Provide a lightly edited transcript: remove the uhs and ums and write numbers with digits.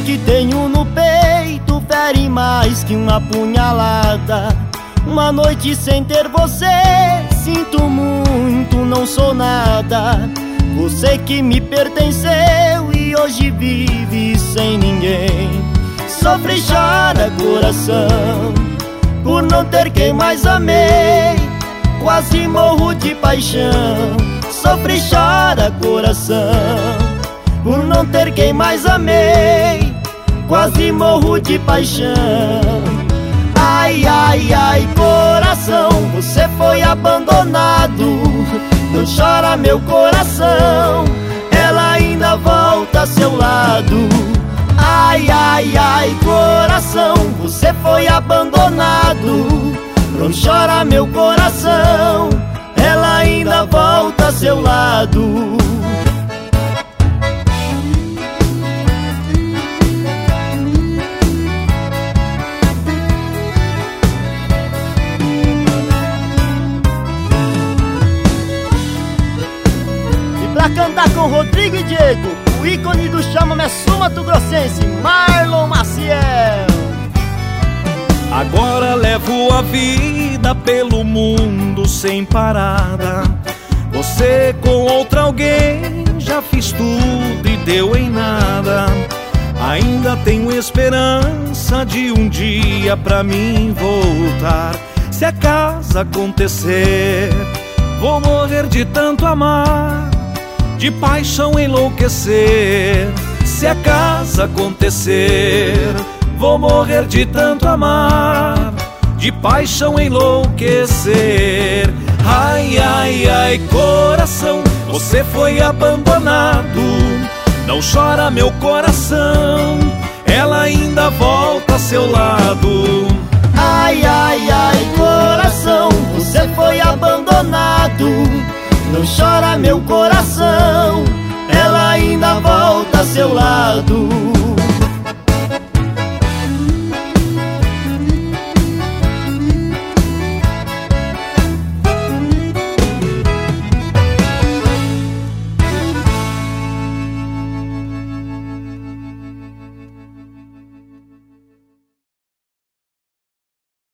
que tenho no peito fere mais que uma punhalada. Uma noite sem ter você, sinto muito, não sou nada. Você que me pertenceu e hoje vive sem ninguém. Sofre e chora coração por não ter quem mais amei. Quase morro de paixão. Sofre e chora coração por não ter quem mais amei. Quase morro de paixão. Ai, ai, ai, coração, você foi abandonado. Não chora meu coração, ela ainda volta a seu lado. Ai, ai, ai, coração, você foi abandonado. Não chora meu coração, ela ainda volta a seu lado. Pra cantar com Rodrigo e Diego, o ícone do chamamé sul-mato-grossense, Marlon Maciel. Agora levo a vida pelo mundo sem parada. Você com outra alguém, já fiz tudo e deu em nada. Ainda tenho esperança de um dia pra mim voltar. Se acaso acontecer, vou morrer de tanto amar, de paixão enlouquecer. Se acaso acontecer, vou morrer de tanto amar, de paixão enlouquecer. Ai, ai, ai, coração, você foi abandonado. Não chora meu coração, ela ainda volta a seu lado. Ai, ai, ai,